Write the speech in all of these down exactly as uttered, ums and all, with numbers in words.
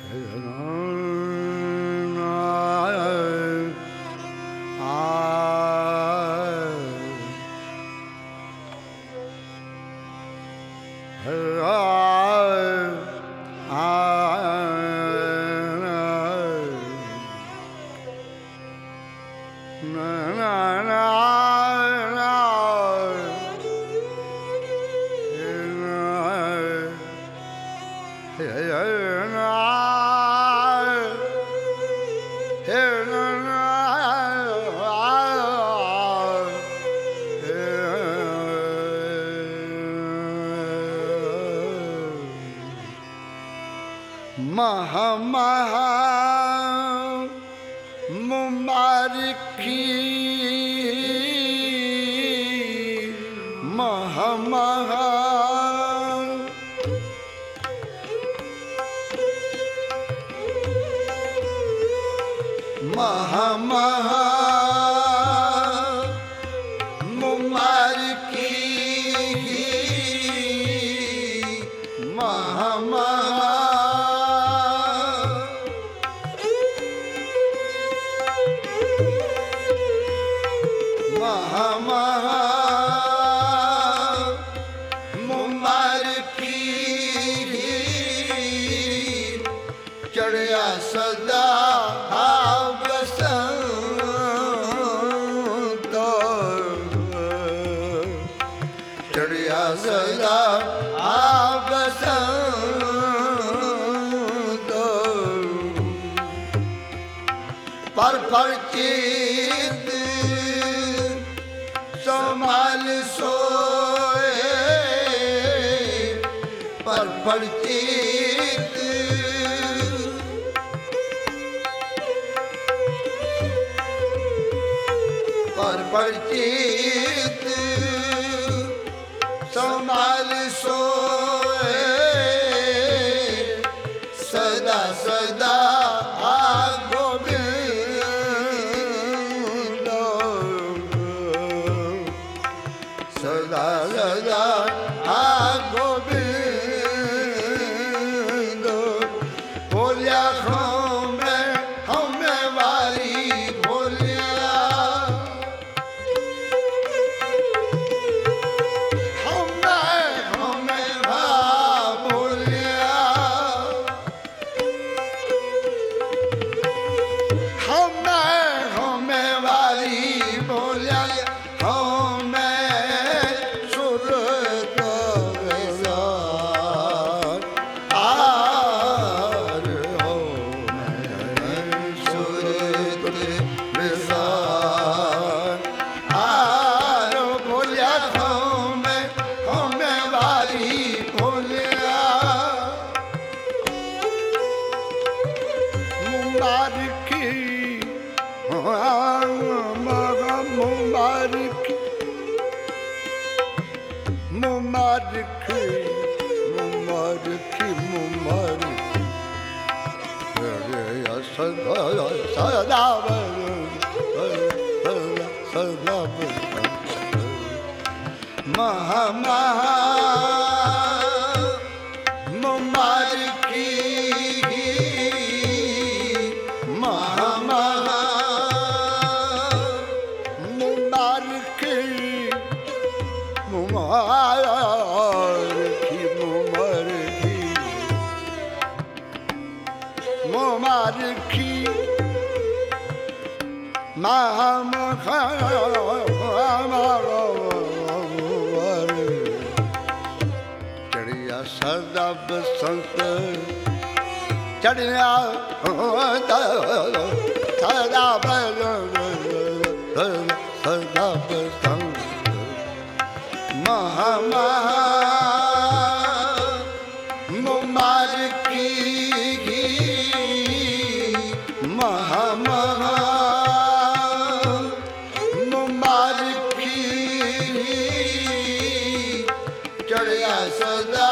महा महा मुबारकी महा महा महा महा मुबारकी महा महा महा महा मुबारकी चढ़िया सदा बसंत चढ़िया सदा बसंत पर पर चित संभाल सोए पर पर चित पर पर चित संभाल सोए सदा सदा सदा सदा आ गोविंद बोलिया हमें हमें वाली बोलिया हमें हमें भा बोलिया हमें हमें वाली बोलिया मुबारकी मुबारकी मुबारकी मुबारकी मुबारकी सदा सदा सदा महा महा मुबारकी महा महा मुबारकी मुबारकी मुबारकी मुबारकी महा महा चढ़िया सदा बसंत चढ़िया सदा सदा बसंत महा महा मुबारकी महा महा मुबारकी चढ़िया सदा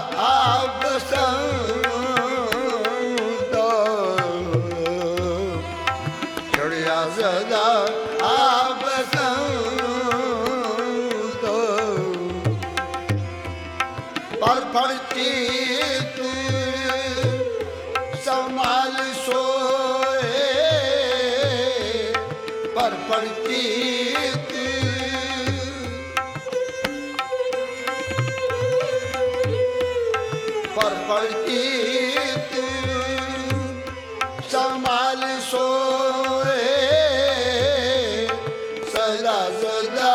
बसंत चढ़िया सदा बसंत पर पर चित संभाल सोए पर पड़ती पर पड़ती संभाल सोए सदा सदा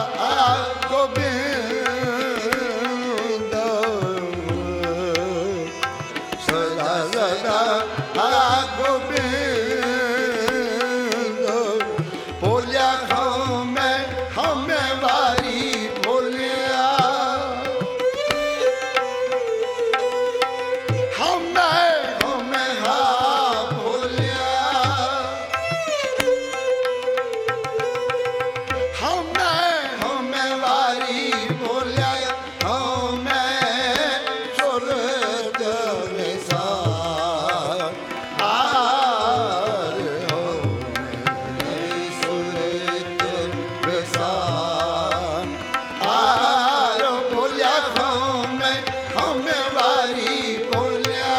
गोविंद सदा सदा गोविंद बोलिया हमें हमें वारी बोलिया हमें हमें हा बोलिया हमें हमें वारी बोलिया हमें सुरत विसार आर हमें सुरत विसार आर बोलिया हमें हमें वारी बोलिया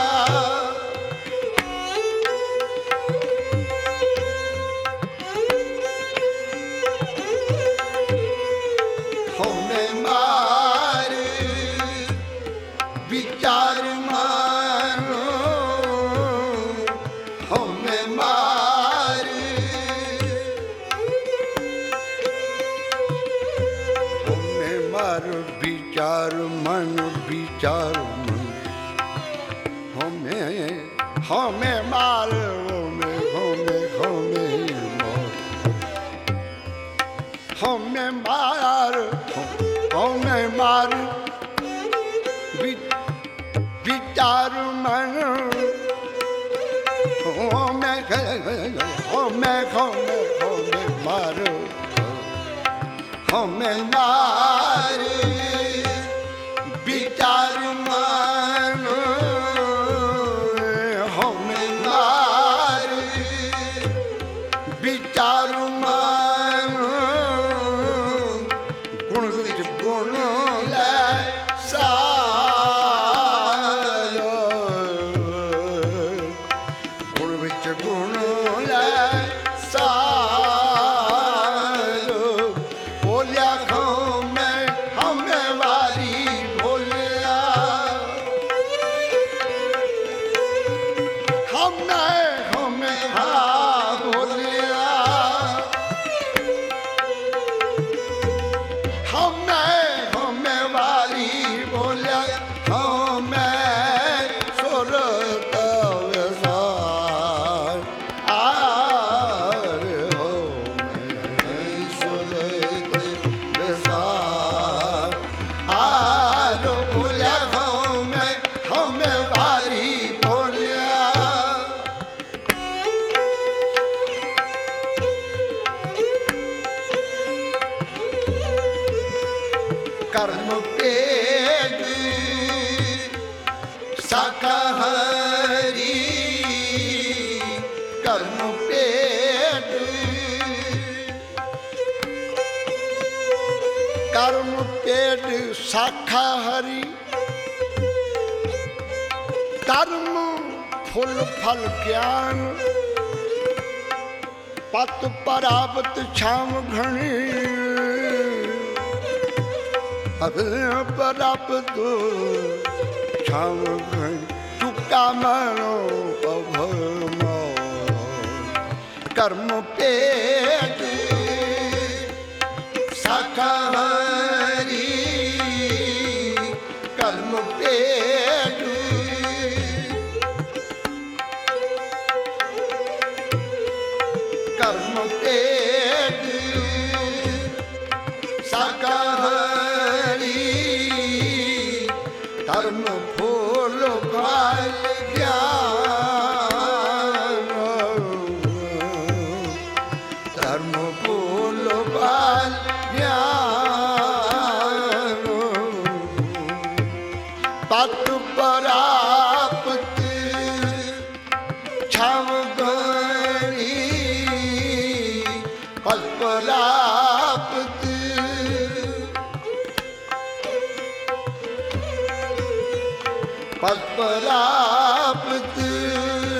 हमें मार विचार मानो हमें मार हमें मार विचार मन विचार मन हमें हमें मार हमें हमें हमें मार हमें मार हमें मार वि- विचार मन हमें हमें हमें हमें मार हमें मार विचार मन हमें मार विचार मन गुण विच गुण लै सारो गुण विच गुण लै सारो बोलिया हमें हमें वारी बोलिया हमें हमें हा बोलिया हमें हमें वारी बोलिया हमें सुरत विसार आर हमें सुरत विसार आर बोलिया हमें हमें वारी बोलिया कर्म पेट शाकाहारी कर्म पेट कर्म पेट शाकाहारी कर्म फुल फल ज्ञान पत परावत छाम घनी प्राप्त छाम घनी चुका मनो अभम कर्म पेट शाकाहारी कर्म पेट कर्म पेट शाकाहारी धर्म फूल फल ज्ञान धर्म फूल फल ज्ञान पत पराप्त छाव गणी पत पराप्त पत पराप्त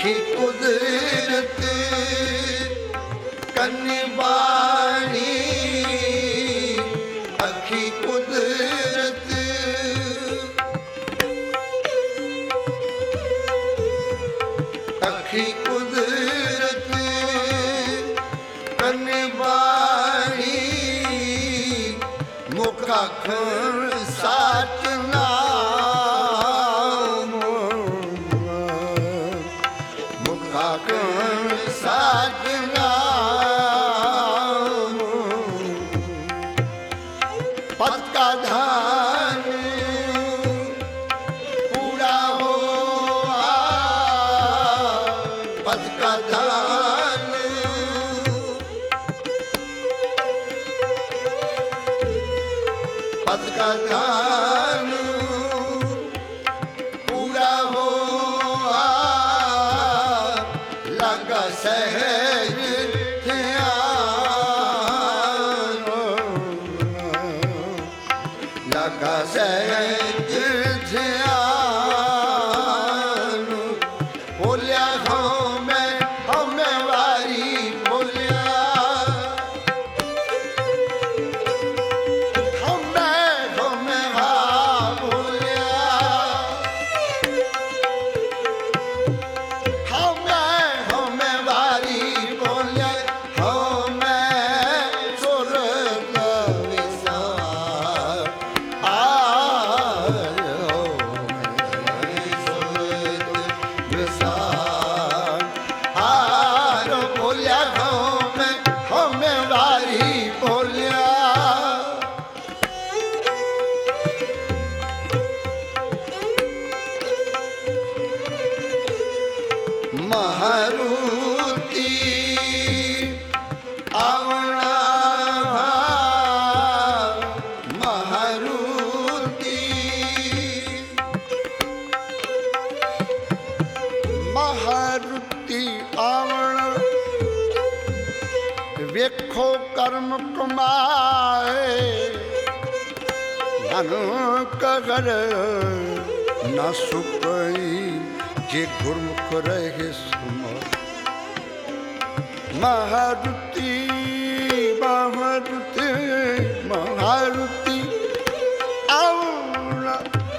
अखी कुदरत कन्बाणी अखी कुदरत अखी कुदरत कन्बाणी मुख अखर सतनाम मुख अखर सतनाम पद का धन पूरा हो पद का धन पद का धन पूरा हो लगा सहज ध्यान लगा सहज ध्यान बोलिया हो मैं हमें वारी बोलिया हमें हमें हा बोलिया हमें हमें वारी बोलिया हमें सुरत विसार आर हो मैं सुरत विसार आर बोलिया हमें हमें वारी बोलिया महारुति आवना महारुति महारुति आवना वेखो कर्म कमाए नानक कर न सुकई जे गुरमुख रहे सुमो महारुति महारुति महारुति आवना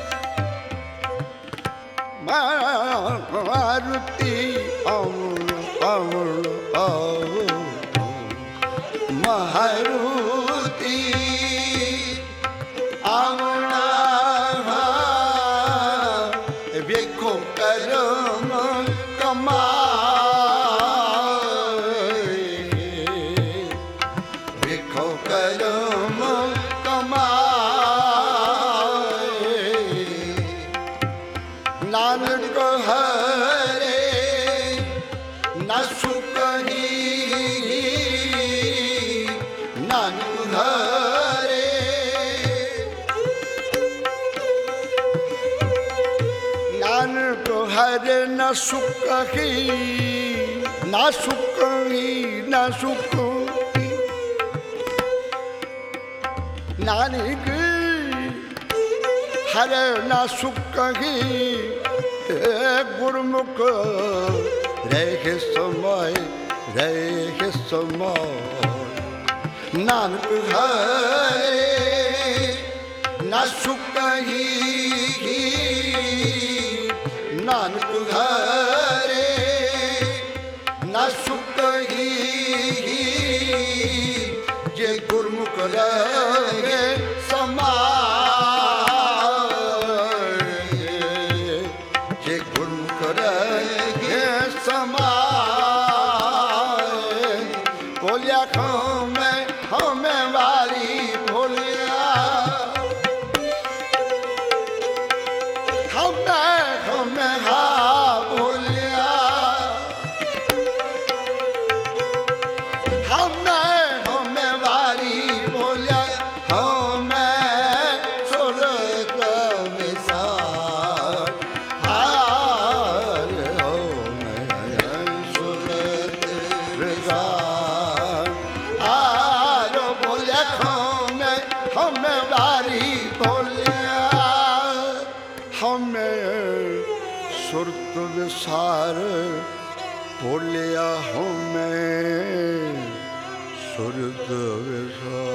महारुति आवना आवना आवना महारुति आवना वेखो कर्म कमाए वेखो कर्म कमाए नानक हरे न सुकही नानक हरे नानक हरे न सुकही न सुकही न सुकही नानक हरे न सुकही गुरमुख रहे समय रहे समय नानक हरे न सुकही नानक हरे न सुकही जे गुरमुख रहे समाय जे गुरमुख रहे समाय बोलिया हमें हमें वारी बोलिया हमें हमें हा बोलिया हमें हमें वारी बोलिया हमें सुरत विसार आर हो मैं सुरत विसार आर बोलिया हमें हमें वारी बोलिया हमें ਸੁਰਤ ਵਿਸਾਰ ਭੋਲਿਆ ਹਉ ਮੈਂ ਸੁਰਤ ਵਿਸਾਰ।